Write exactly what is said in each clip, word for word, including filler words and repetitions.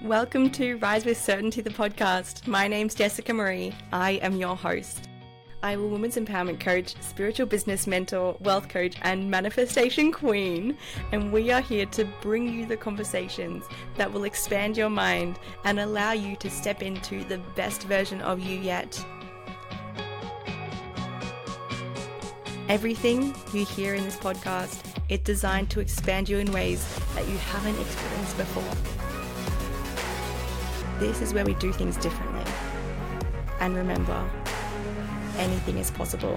Welcome to Rise with Certainty, the podcast. My name's Jessica Marie. I am your host. I am a women's empowerment coach, spiritual business mentor, wealth coach, and manifestation queen. And we are here to bring you the conversations that will expand your mind and allow you to step into the best version of you yet. Everything you hear in this podcast is designed to expand you in ways that you haven't experienced before. This is where we do things differently. And remember, anything is possible.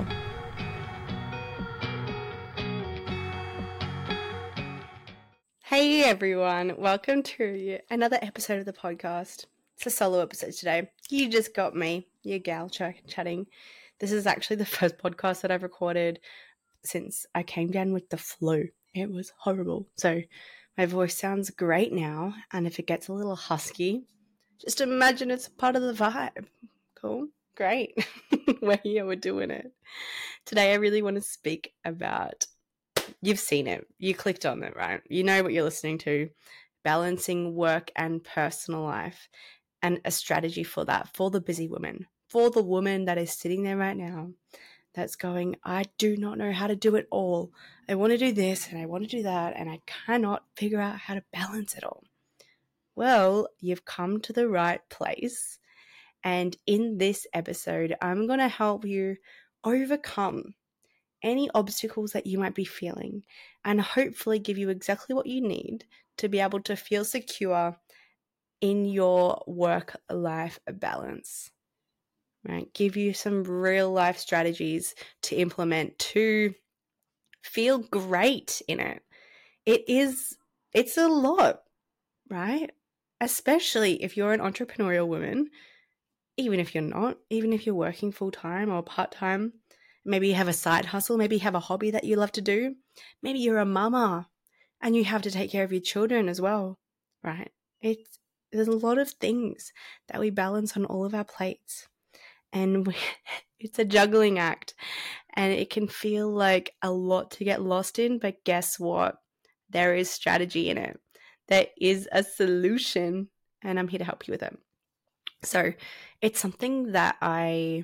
Hey everyone, welcome to another episode of the podcast. It's a solo episode today. You just got me, your gal ch- chatting. This is actually the first podcast that I've recorded since I came down with the flu. It was horrible. So my voice sounds great now, and if it gets a little husky, just imagine it's part of the vibe. Cool? Great. We're here, we're doing it. Today I really want to speak about, you've seen it, you clicked on it, right? You know what you're listening to, balancing work and personal life, and a strategy for that, for the busy woman, for the woman that is sitting there right now that's going, I do not know how to do it all. I want to do this and I want to do that, and I cannot figure out how to balance it all. Well, you've come to the right place. And in this episode, I'm going to help you overcome any obstacles that you might be feeling and hopefully give you exactly what you need to be able to feel secure in your work-life balance. Right? Give you some real life strategies to implement to feel great in it. It is, it's a lot, right? Especially if you're an entrepreneurial woman, even if you're not, even if you're working full-time or part-time, maybe you have a side hustle, maybe you have a hobby that you love to do, maybe you're a mama and you have to take care of your children as well, right? It's, there's a lot of things that we balance on all of our plates, and we, it's a juggling act, and it can feel like a lot to get lost in, but guess what? There is strategy in it. There is a solution, and I'm here to help you with it. So it's something that I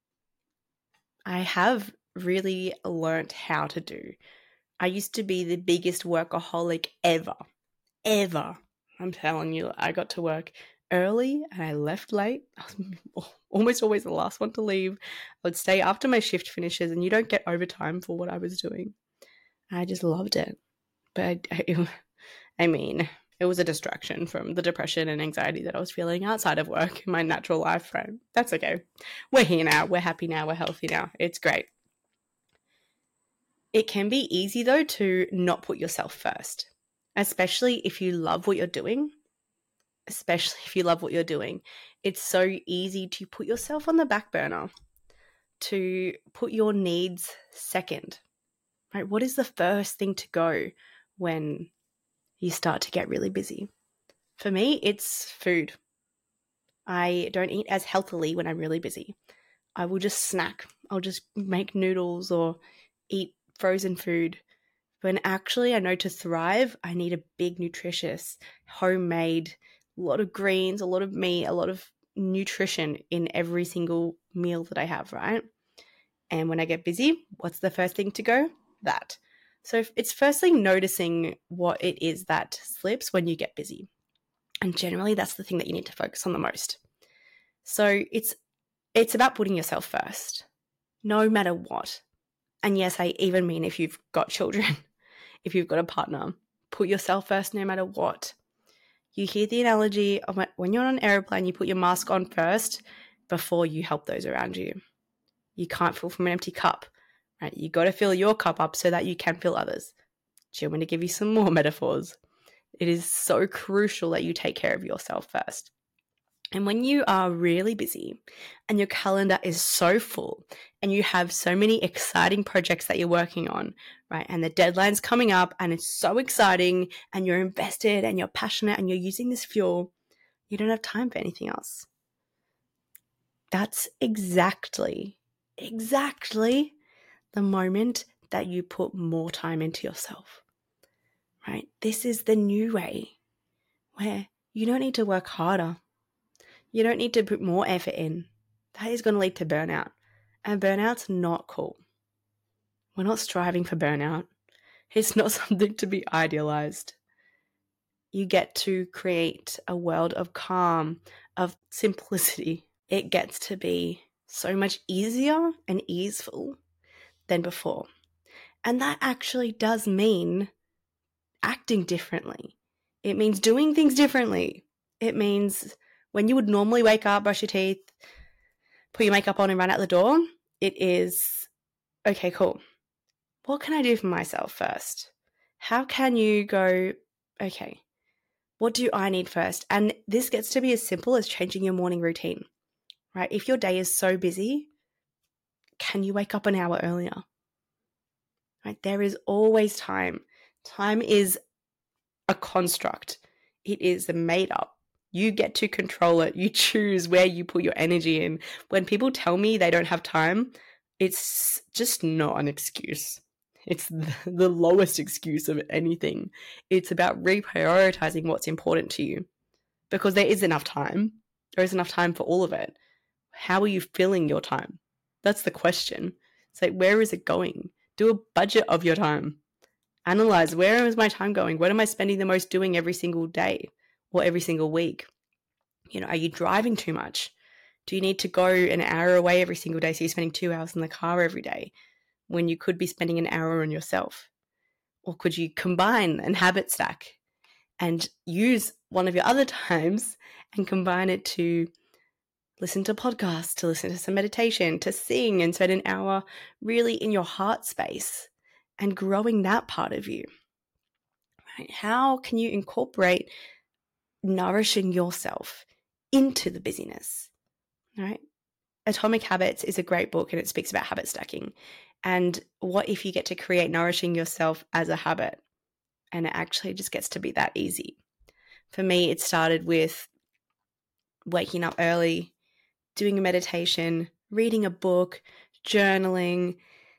I have really learnt how to do. I used to be the biggest workaholic ever, ever. I'm telling you, I got to work early and I left late. I was almost always the last one to leave. I would stay after my shift finishes, and you don't get overtime for what I was doing. I just loved it. But I, I mean, it was a distraction from the depression and anxiety that I was feeling outside of work in my natural life frame. That's okay. We're here now. We're happy now. We're healthy now. It's great. It can be easy, though, to not put yourself first, especially if you love what you're doing. Especially if you love what you're doing. It's so easy to put yourself on the back burner, to put your needs second. Right? What is the first thing to go when you start to get really busy? For me, it's food. I don't eat as healthily when I'm really busy. I will just snack. I'll just make noodles or eat frozen food. When actually I know to thrive, I need a big, nutritious, homemade, a lot of greens, a lot of meat, a lot of nutrition in every single meal that I have, right? And when I get busy, what's the first thing to go? That. So it's firstly noticing what it is that slips when you get busy. And generally, that's the thing that you need to focus on the most. So it's it's about putting yourself first, no matter what. And yes, I even mean if you've got children, if you've got a partner, put yourself first no matter what. You hear the analogy of when you're on an airplane, you put your mask on first before you help those around you. You can't fill from an empty cup, right? You got to fill your cup up so that you can fill others. Do you want me to give you some more metaphors? It is so crucial that you take care of yourself first. And when you are really busy and your calendar is so full and you have so many exciting projects that you're working on, right, and the deadline's coming up and it's so exciting and you're invested and you're passionate and you're using this fuel, you don't have time for anything else. That's exactly, exactly the moment that you put more time into yourself, right? This is the new way where you don't need to work harder. You don't need to put more effort in. That is going to lead to burnout. And burnout's not cool. We're not striving for burnout. It's not something to be idealized. You get to create a world of calm, of simplicity. It gets to be so much easier and easeful than before. And that actually does mean acting differently. It means doing things differently. It means when you would normally wake up, brush your teeth, put your makeup on and run out the door, it is, okay, cool. What can I do for myself first? How can you go, okay, what do I need first? And this gets to be as simple as changing your morning routine, right? If your day is so busy, can you wake up an hour earlier? Right? There is always time. Time is a construct. It is made up. You get to control it. You choose where you put your energy in. When people tell me they don't have time, it's just not an excuse. It's the lowest excuse of anything. It's about reprioritizing what's important to you because there is enough time. There is enough time for all of it. How are you filling your time? That's the question. It's like, where is it going? Do a budget of your time. Analyze, where is my time going? What am I spending the most doing every single day or every single week? You know, are you driving too much? Do you need to go an hour away every single day so you're spending two hours in the car every day when you could be spending an hour on yourself? Or could you combine and habit stack and use one of your other times and combine it to listen to podcasts, to listen to some meditation, to sing and spend an hour really in your heart space and growing that part of you? Right? How can you incorporate nourishing yourself into the busyness? Right? Atomic Habits is a great book and it speaks about habit stacking. And what if you get to create nourishing yourself as a habit? And it actually just gets to be that easy. For me, it started with waking up early, doing a meditation, reading a book, journaling.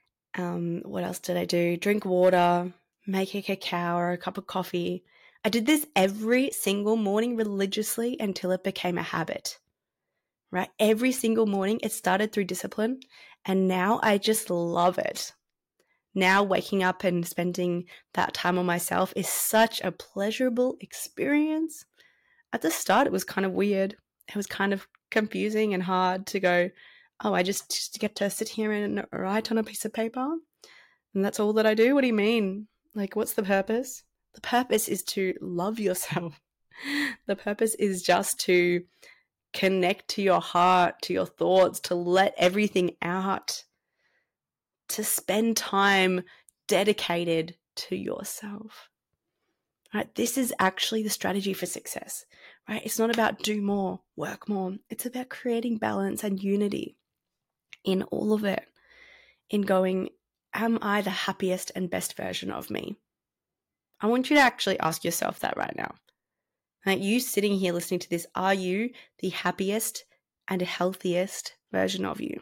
Um, what else did I do? Drink water, make a cacao or a cup of coffee. I did this every single morning religiously until it became a habit. Right? Every single morning, it started through discipline, and now I just love it. Now waking up and spending that time on myself is such a pleasurable experience. At the start, it was kind of weird. It was kind of confusing and hard to go, oh, I just, just get to sit here and write on a piece of paper, and that's all that I do? What do you mean? Like, what's the purpose? The purpose is to love yourself. The purpose is just to connect to your heart, to your thoughts, to let everything out, to spend time dedicated to yourself. Right? This is actually the strategy for success, right? It's not about do more, work more. It's about creating balance and unity in all of it, in going, am I the happiest and best version of me? I want you to actually ask yourself that right now. Like, you sitting here listening to this, are you the happiest and healthiest version of you?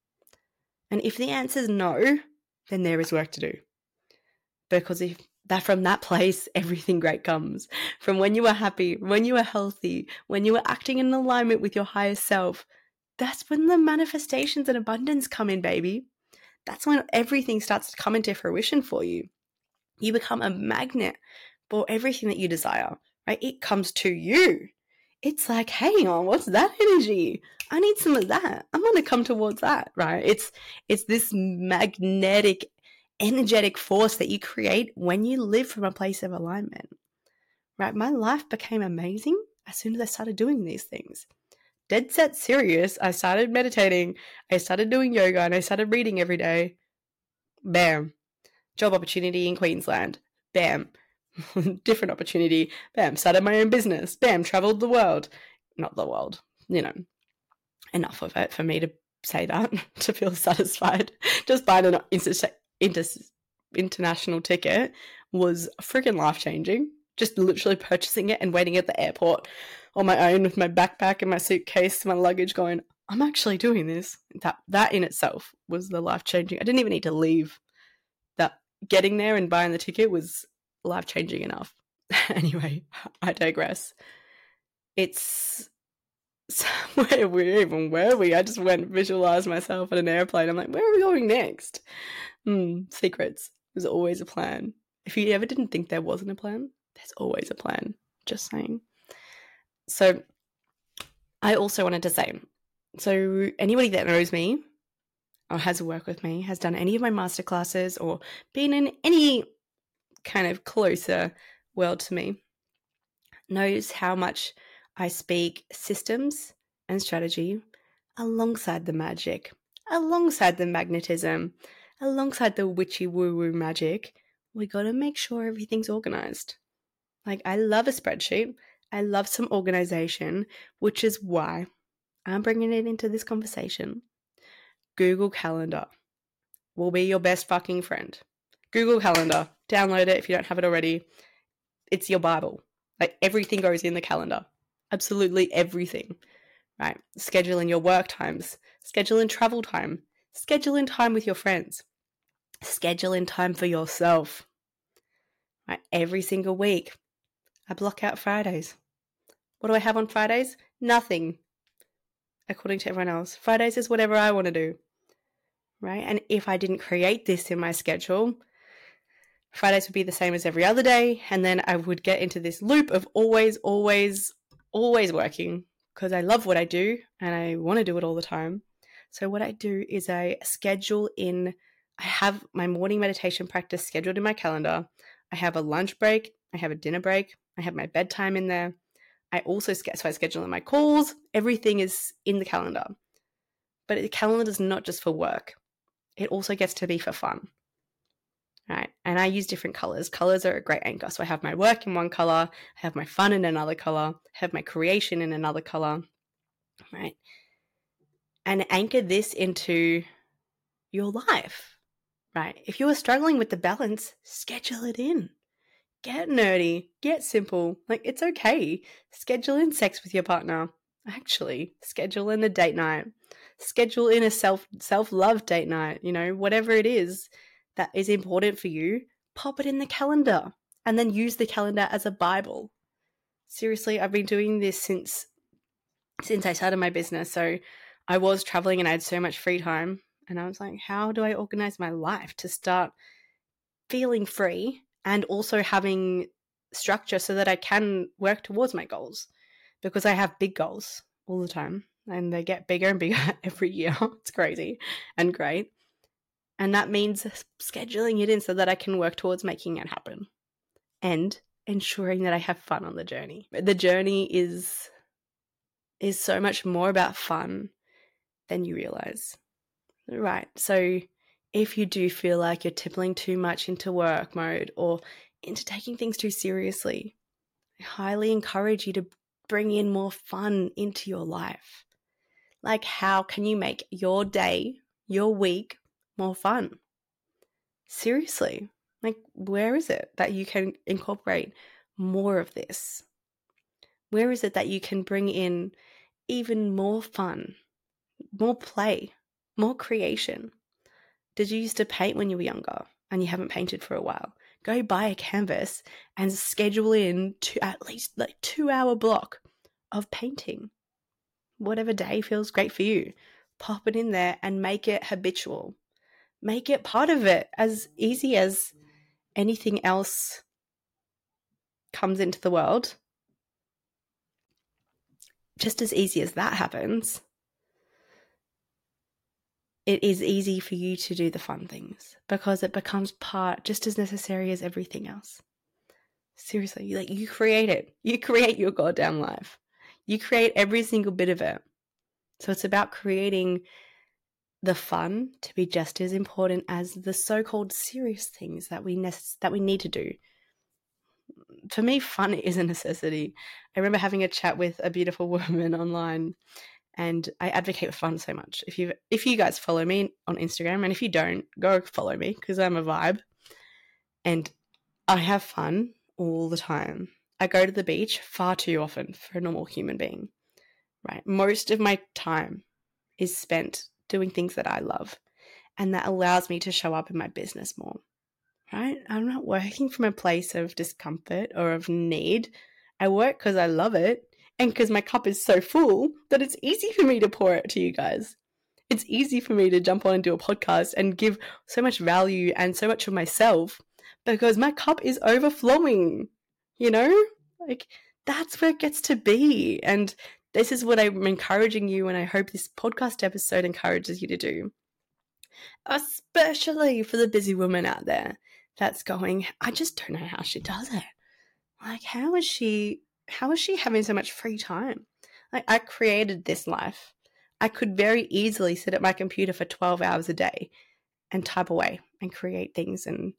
And if the answer is no, then there is work to do. Because if that from that place, everything great comes. From when you are happy, when you are healthy, when you are acting in alignment with your higher self, that's when the manifestations and abundance come in, baby. That's when everything starts to come into fruition for you. You become a magnet for everything that you desire. Right? It comes to you. It's like, hang on, what's that energy? I need some of that. I'm going to come towards that, right? It's it's this magnetic, energetic force that you create when you live from a place of alignment, right? My life became amazing as soon as I started doing these things. Dead set serious. I started meditating. I started doing yoga and I started reading every day. Bam. Job opportunity in Queensland. Bam. Different opportunity. Bam. Started my own business. Bam. Traveled the world. Not the world. You know, enough of it for me to say that, to feel satisfied. Just buying an inter- inter- international ticket was freaking life-changing. Just literally purchasing it and waiting at the airport on my own with my backpack and my suitcase, my luggage, going, I'm actually doing this. That that in itself was the life-changing. I didn't even need to leave. That getting there and buying the ticket was life-changing enough. Anyway, I digress. it's somewhere where even were we? I just went and visualized myself on an airplane. I'm like, where are we going next? Mm, secrets. There's always a plan. If you ever didn't think there wasn't a plan, there's always a plan. Just saying. So I also wanted to say, so anybody that knows me or has worked with me, has done any of my masterclasses or been in any kind of closer world to me, knows how much I speak systems and strategy alongside the magic, alongside the magnetism, alongside the witchy woo-woo magic. We got to make sure everything's organized. Like, I love a spreadsheet. I love some organization, which is why I'm bringing it into this conversation. Google Calendar will be your best fucking friend. Google Calendar. Download it if you don't have it already. It's your Bible. Like, everything goes in the calendar. Absolutely everything. Right? Scheduling your work times. Scheduling travel time. Scheduling time with your friends. Scheduling time for yourself. Right? Every single week. I block out Fridays. What do I have on Fridays? Nothing. According to everyone else. Fridays is whatever I want to do. Right? And if I didn't create this in my schedule, Fridays would be the same as every other day. And then I would get into this loop of always, always, always working because I love what I do and I want to do it all the time. So what I do is I schedule in, I have my morning meditation practice scheduled in my calendar. I have a lunch break. I have a dinner break. I have my bedtime in there. I also, so I schedule in my calls. Everything is in the calendar. But the calendar is not just for work. It also gets to be for fun. Right? And I use different colors. Colors are a great anchor. So I have my work in one color. I have my fun in another color. I have my creation in another color. Right? And anchor this into your life. Right? If you are struggling with the balance, schedule it in. Get nerdy. Get simple. Like, it's okay. Schedule in sex with your partner. Actually, schedule in a date night. Schedule in a self, self-love date night. You know, whatever it is that is important for you, pop it in the calendar and then use the calendar as a Bible. Seriously, I've been doing this since since I started my business. So I was traveling and I had so much free time. And I was like, how do I organize my life to start feeling free and also having structure so that I can work towards my goals? Because I have big goals all the time and they get bigger and bigger every year. It's crazy and great. And that means scheduling it in so that I can work towards making it happen and ensuring that I have fun on the journey. The journey is is so much more about fun than you realize. Right. So if you do feel like you're tippling too much into work mode or into taking things too seriously, I highly encourage you to bring in more fun into your life. Like, how can you make your day, your week, more fun? Seriously, like, where is it that you can incorporate more of this? Where is it that you can bring in even more fun, more play, more creation? Did you used to paint when you were younger and you haven't painted for a while? Go buy a canvas and schedule in to at least like two hour block of painting. Whatever day feels great for you, pop it in there and make it habitual. Make it part of it, as easy as anything else comes into the world. Just as easy as that happens, it is easy for you to do the fun things because it becomes part just as necessary as everything else. Seriously, like, you create it. You create your goddamn life. You create every single bit of it. So it's about creating the fun to be just as important as the so-called serious things that we ne- that we need to do. For me, fun is a necessity. I remember having a chat with a beautiful woman online, and I advocate for fun so much. If you if you guys follow me on Instagram, and if you don't, go follow me because I'm a vibe, and I have fun all the time. I go to the beach far too often for a normal human being, right? Most of my time is spent doing things that I love, and that allows me to show up in my business more, right? I'm not working from a place of discomfort or of need. I work because I love it. And because my cup is so full that it's easy for me to pour it to you guys. It's easy for me to jump on and do a podcast and give so much value and so much of myself because my cup is overflowing, you know? Like, that's where it gets to be. And this is what I'm encouraging you, and I hope this podcast episode encourages you to do. Especially for the busy woman out there that's going, I just don't know how she does it. Like, how is she, how is she having so much free time? Like, I created this life. I could very easily sit at my computer for twelve hours a day and type away and create things, and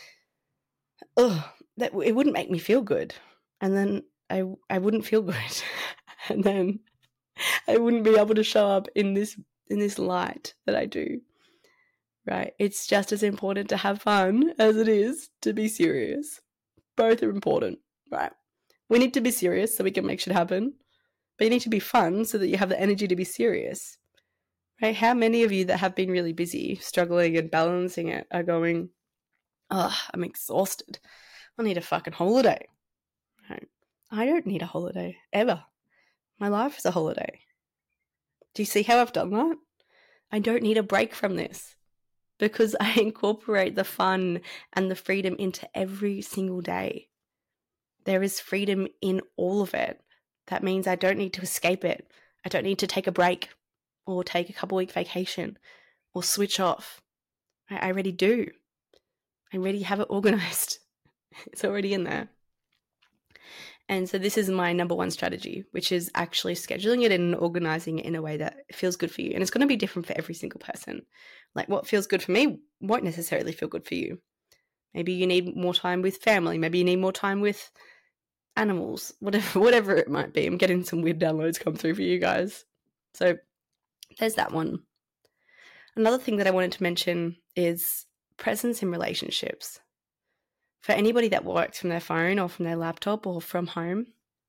ugh, that it wouldn't make me feel good. And then I I wouldn't feel good. And then I wouldn't be able to show up in this in this light that I do. Right? It's just as important to have fun as it is to be serious. Both are important, right? We need to be serious so we can make shit happen. But you need to be fun so that you have the energy to be serious, right? How many of you that have been really busy, struggling and balancing it are going, oh, I'm exhausted. I need a fucking holiday. Right? I don't need a holiday, ever. My life is a holiday. Do you see how I've done that? I don't need a break from this because I incorporate the fun and the freedom into every single day. There is freedom in all of it. That means I don't need to escape it. I don't need to take a break or take a couple week vacation or switch off. I, I already do. I already have it organized. It's already in there. And so this is my number one strategy, which is actually scheduling it and organizing it in a way that feels good for you. And it's going to be different for every single person. Like, what feels good for me won't necessarily feel good for you. Maybe you need more time with family. Maybe you need more time with animals, whatever whatever it might be. I'm getting some weird downloads come through for you guys. So there's that one. Another thing that I wanted to mention is presence in relationships. For anybody that works from their phone or from their laptop or from home,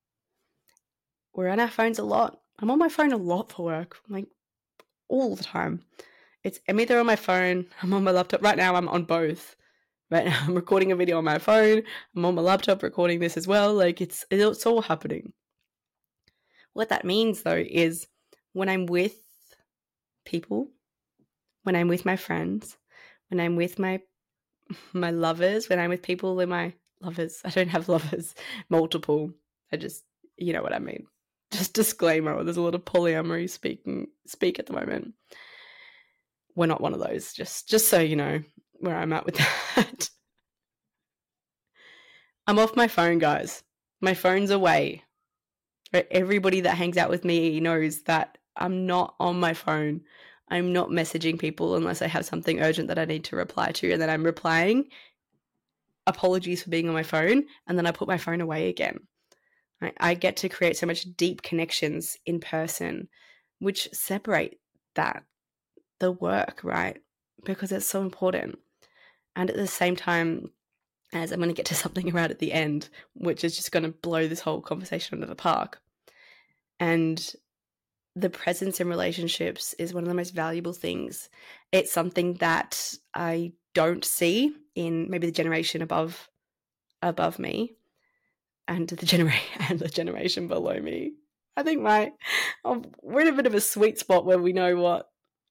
we're on our phones a lot. I'm on my phone a lot for work, like all the time. It's I'm either on my phone, I'm on my laptop. Right now I'm on both. Right now I'm recording a video on my phone, I'm on my laptop recording this as well. Like, it's it's all happening. What that means, though, is when I'm with people, when I'm with my friends, when I'm with my my lovers, when I'm with people in my lovers, I don't have lovers, multiple. I just, you know what I mean. Just disclaimer, there's a lot of polyamory speaking speak at the moment. We're not one of those, just just so you know where I'm at with that. I'm off my phone, guys. My phone's away. Right? Everybody that hangs out with me knows that I'm not on my phone. I'm not messaging people unless I have something urgent that I need to reply to, and then I'm replying, apologies for being on my phone, and then I put my phone away again. Right? I get to create so much deep connections in person, which separate that, the work, right? Because it's so important. And at the same time, as I'm going to get to something around at the end, which is just going to blow this whole conversation out of the park. And the presence in relationships is one of the most valuable things. It's something that I don't see in maybe the generation above above me and the generation and the generation below me. I think my oh, we're in a bit of a sweet spot where we know what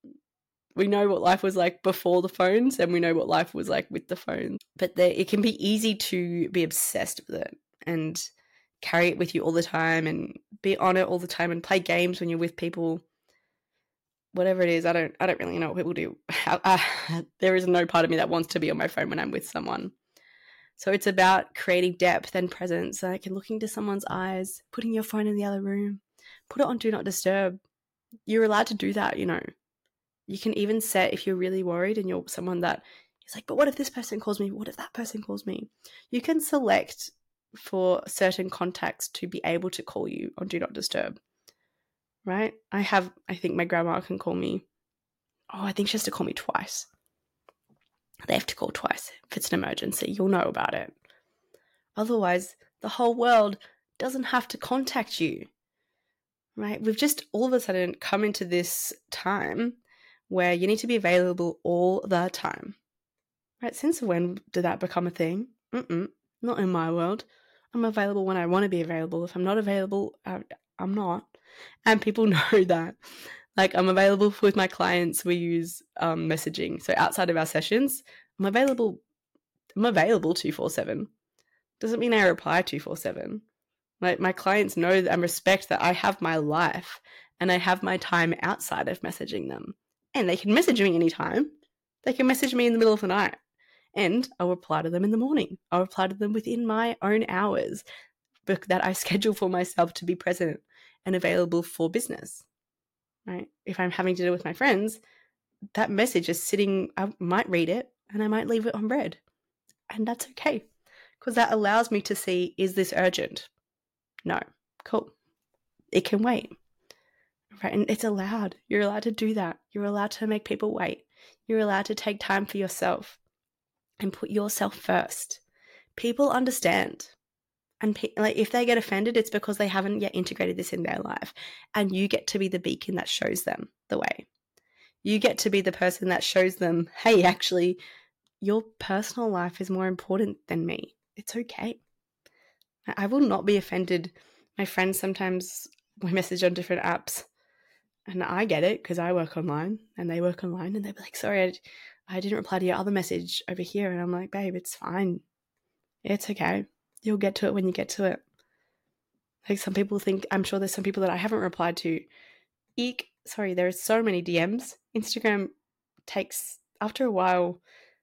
we know what life was like before the phones, and we know what life was like with the phones. But there, it can be easy to be obsessed with it and carry it with you all the time and be on it all the time and play games when you're with people. Whatever it is, I don't I don't really know what people do. I, I, there is no part of me that wants to be on my phone when I'm with someone. So it's about creating depth and presence, like looking into someone's eyes, putting your phone in the other room, put it on Do Not Disturb. You're allowed to do that, you know. You can even set, if you're really worried and you're someone that is like, but what if this person calls me? What if that person calls me? You can select for certain contacts to be able to call you on Do Not Disturb, right? I have, I think my grandma can call me. Oh, I think she has to call me twice. They have to call twice. If it's an emergency, you'll know about it. Otherwise, the whole world doesn't have to contact you, right? We've just all of a sudden come into this time where you need to be available all the time, right? Since when did that become a thing? Mm-mm, not in my world. I'm available when I want to be available. If I'm not available, I, I'm not. And people know that. Like, I'm available with my clients. We use um, messaging. So outside of our sessions, I'm available. I'm available two four seven. Doesn't mean I reply two four seven. Like, my clients know and respect that I have my life and I have my time outside of messaging them. And they can message me anytime. They can message me in the middle of the night. And I'll reply to them in the morning. I'll reply to them within my own hours that I schedule for myself to be present and available for business. Right? If I'm having to deal with my friends, that message is sitting, I might read it and I might leave it on read. And that's okay, because that allows me to see, is this urgent? No. Cool. It can wait. Right? And it's allowed. You're allowed to do that. You're allowed to make people wait. You're allowed to take time for yourself and put yourself first. People understand. And pe- like, if they get offended, it's because they haven't yet integrated this in their life. And you get to be the beacon that shows them the way. You get to be the person that shows them, hey, actually, your personal life is more important than me. It's okay. I will not be offended. My friends sometimes we message on different apps, and I get it because I work online and they work online, and they'll be like, sorry, I, I didn't reply to your other message over here. And I'm like, babe, it's fine. It's okay. You'll get to it when you get to it. Like, some people think, I'm sure there's some people that I haven't replied to. Eek, sorry, there are so many D Ms. Instagram takes, after a while,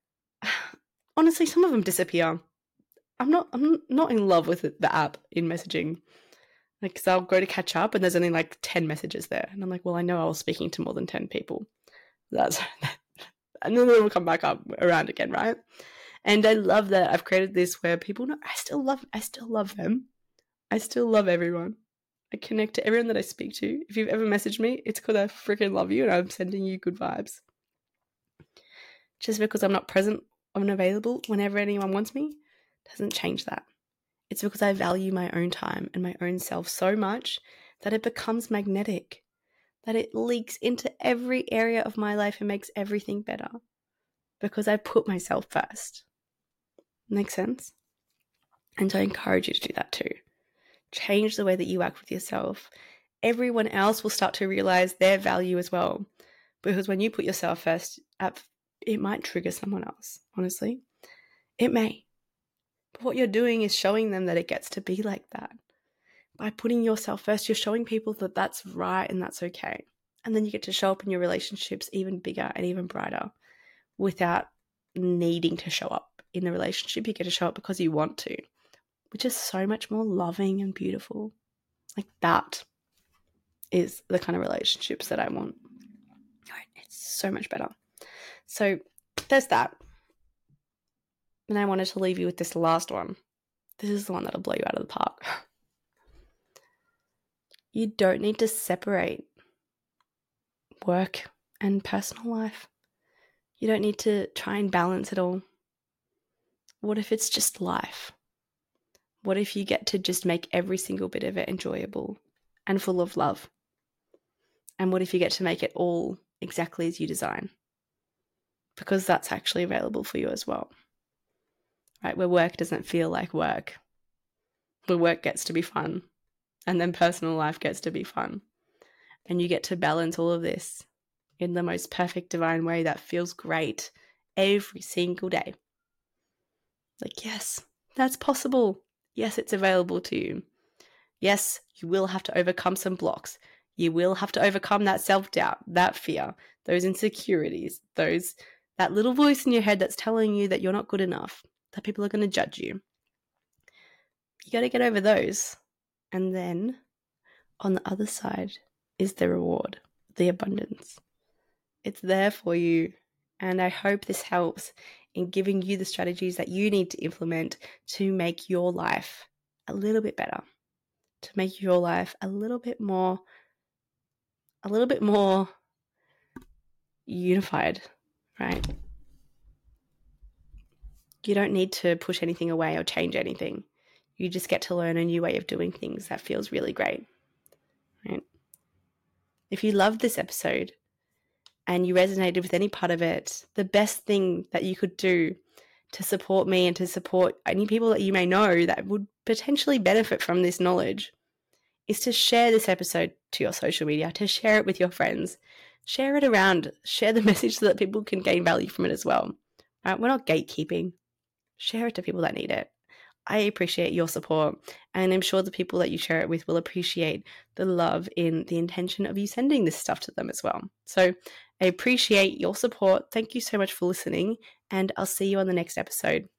honestly, some of them disappear. I'm not I'm not in love with the app in messaging. Like, because I'll go to catch up and there's only like ten messages there. And I'm like, well, I know I was speaking to more than ten people. That's and then they will come back up around again, right? And I love that I've created this where people know I still love I still love them. I still love everyone. I connect to everyone that I speak to. If you've ever messaged me, it's because I freaking love you and I'm sending you good vibes. Just because I'm not present or unavailable whenever anyone wants me doesn't change that. It's because I value my own time and my own self so much that it becomes magnetic, that it leaks into every area of my life and makes everything better because I put myself first. Make sense? And so I encourage you to do that too. Change the way that you act with yourself. Everyone else will start to realize their value as well, because when you put yourself first, it might trigger someone else, honestly. It may. But what you're doing is showing them that it gets to be like that. By putting yourself first, you're showing people that that's right and that's okay. And then you get to show up in your relationships even bigger and even brighter without needing to show up in the relationship. You get to show up because you want to, which is so much more loving and beautiful. Like, that is the kind of relationships that I want. It's so much better. So there's that. And I wanted to leave you with this last one. This is the one that'll blow you out of the park. You don't need to separate work and personal life. You don't need to try and balance it all. What if it's just life? What if you get to just make every single bit of it enjoyable and full of love? And what if you get to make it all exactly as you design? Because that's actually available for you as well. Right? Where work doesn't feel like work. Where work gets to be fun. And then personal life gets to be fun. And you get to balance all of this in the most perfect divine way that feels great every single day. Like, yes, that's possible. Yes, it's available to you. Yes, you will have to overcome some blocks. You will have to overcome that self-doubt, that fear, those insecurities, those that little voice in your head that's telling you that you're not good enough, that people are going to judge you. You got to get over those. And then on the other side is the reward, the abundance. It's there for you. And I hope this helps in giving you the strategies that you need to implement to make your life a little bit better, to make your life a little bit more, a little bit more unified, right? You don't need to push anything away or change anything. You just get to learn a new way of doing things that feels really great, right? If you loved this episode and you resonated with any part of it, the best thing that you could do to support me and to support any people that you may know that would potentially benefit from this knowledge is to share this episode to your social media, to share it with your friends, share it around, share the message so that people can gain value from it as well. Right? We're not gatekeeping. Share it to people that need it. I appreciate your support, and I'm sure the people that you share it with will appreciate the love in the intention of you sending this stuff to them as well. So I appreciate your support. Thank you so much for listening, and I'll see you on the next episode.